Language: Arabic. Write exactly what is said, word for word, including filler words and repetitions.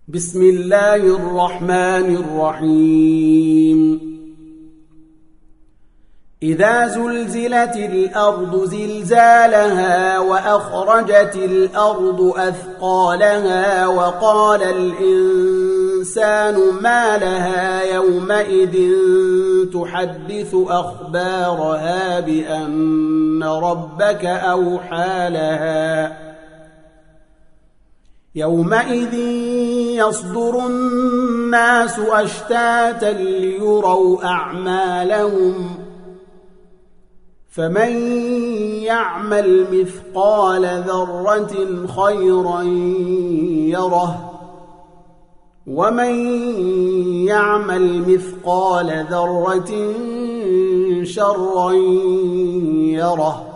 بسم الله الرحمن الرحيم إذا زلزلت الأرض زلزالها وأخرجت الأرض أثقالها وقال الإنسان ما لها يومئذ تحدث أخبارها بأن ربك أوحى لها يومئذ يصدر الناس أشتاتا ليروا أعمالهم فمن يعمل مثقال ذرة خيرا يره ومن يعمل مثقال ذرة شرا يره